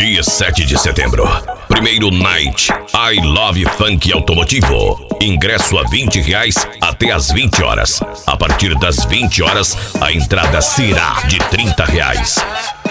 Dia 7 de setembro. Primeiro Night I Love Funk Automotivo. Ingresso a R$20 até às 20 horas. A partir das 20 horas, a entrada será de R$30.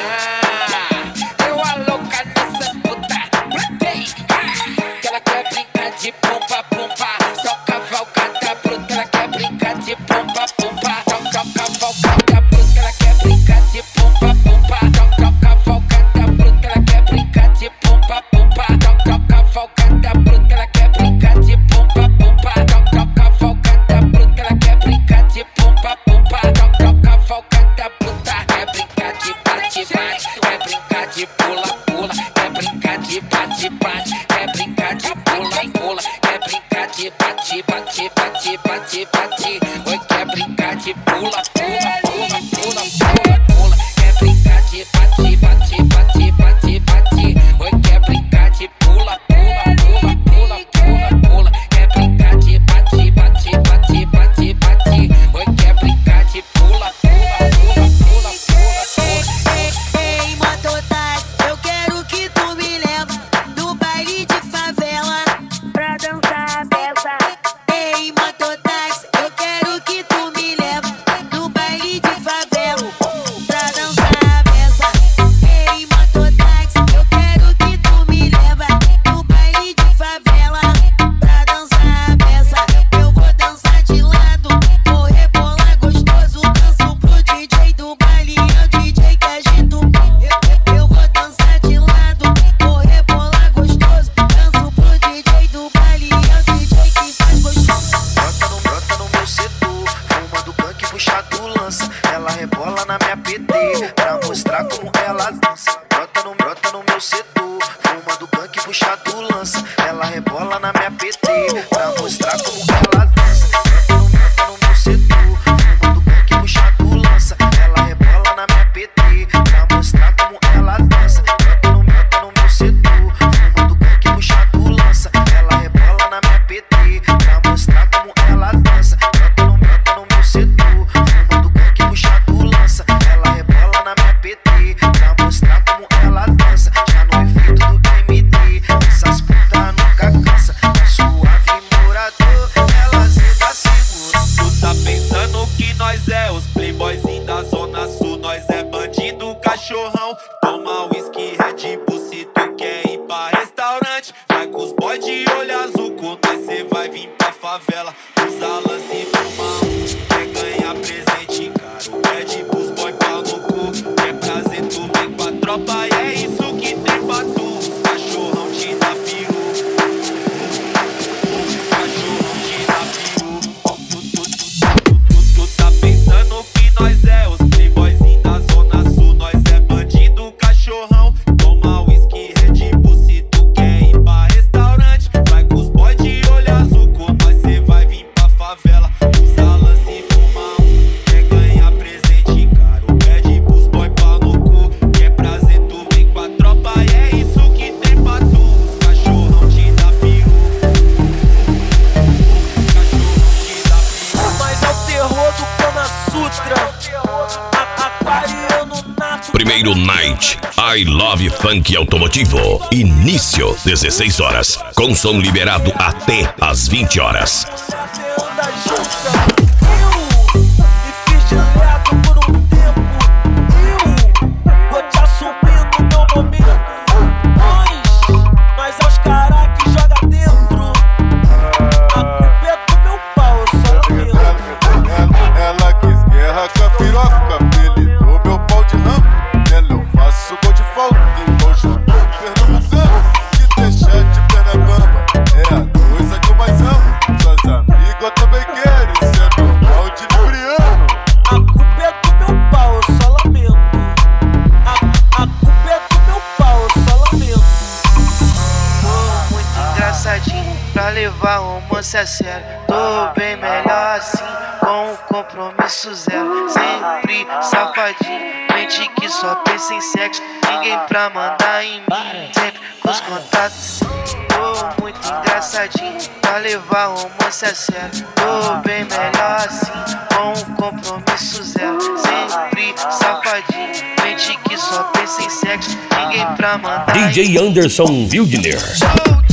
Oi, quer brincar de pula, pula, pula, pula, pula, pula. Quer brincar de bate, bate, bate, bate, bate. Oi, quer brincar de pula, pula, pula, pula, pula, pula. Quer brincar de bate, bate, bate, bate, bate. Oi, quer brincar de pula, pula, pula, pula, pula, pula. Ei, mototáxi, eu quero que tu me leva no baile de favela pra dançar a beça. Ei, mototáxi, eu quero que tu me leva no baile de favela pra dançar a beça. Ei, mototáxi, eu quero que tu me leva no baile de favela pra dançar a beça. Eu vou dançar de lado, vou rebolar gostoso, danço pro DJ do baile, é o DJ que agita o pau. Eu vou dançar de lado, vou rebolar gostoso, danço pro DJ do baile, é o DJ que faz gostoso. Brota no meu setor, fumando punk puxado lança. Ela rebola na minha PT pra mostrar como ela dança. Brota no meu setor, fumando punk puxado lança. Ela rebola na minha PT pra mostrar como ela dança. Brota no meu setor, fumando punk puxado lança. Ela rebola na minha PT pra mostrar como ela dança. Brota no meu setor, fumando punk puxado lança. Ela rebola na minha PT pra mostrar como ela dança. Brota no meu setor, fumando punk puxado lança. Ela rebola na minha PT pra mostrar como ela dança. Já no efeito do MD, essas putas nunca cansa. Tá suave morador, elas tá segura. Tu tá pensando que nós é os playboyzinhos da Zona Sul. Nós é bandido, cachorrão. Toma whisky, Red Bull se tu quer ir pra restaurante. Vai com os boy de olho azul, com nós cê vai vir pra favela. Usa lance e fuma quer ganhar presente caro. Pede pros boy pau no cu. Quer prazer, tu vem com a tropa e é isso que tem pra tu. Os cachorrão te dá peru. Os cachorrão te dá peru. Tu tá pensando que nós é os playboyzinhos da Zona Sul. Nós é bandido, cachorrão. Toma whisky, Red Bull se tu quer ir pra restaurante. Vai com os boy de olho azul, com nós cê vai vir pra favela. Usa lance e fuma quer ganhar presente caro. Pede pros boy pau no cu. Quer prazer, tu vem com a tropa e é isso que tem pra tu. Os cachorrão te dá peru. Os cachorrão te dá peru. Mas é o terror do Kama Sutra. Aquariano nato. Primeiro Night I Love Funk Automotivo. Início 16 horas. Com som liberado até às 20 horas. Anda junta. Eu me fiz direto por um tempo. Eu vou te assumir no meu momento. Nós é os caras que joga dentro. A culpa é do meu pau, eu só lamento. Ela quis guerra com a piroca, apelidou meu pau de ramo. Nela eu faço gol de falta, igual jogador pernambucano. Que deixa de perna bamba, é a coisa que eu mais amo. Suas amigas também querem, isso é normal de libriano. A culpa é do meu pau, eu só lamento. A culpa é do meu pau, eu só lamento. Tô muito engraçadinho pra levar romance a sério. Tô bem melhor assim, com um compromisso zero. Sempre safadinho, mente que só pensa em sexo. Ninguém pra mandar em mim, sempre com os contatos. Tô muito engraçadinho pra levar romance a sério. Tô bem melhor assim, com um compromisso zero. Sempre safadinho, mente que só só pensa em sexo, ninguém pra mandar. DJ Anderson Wildner. Sou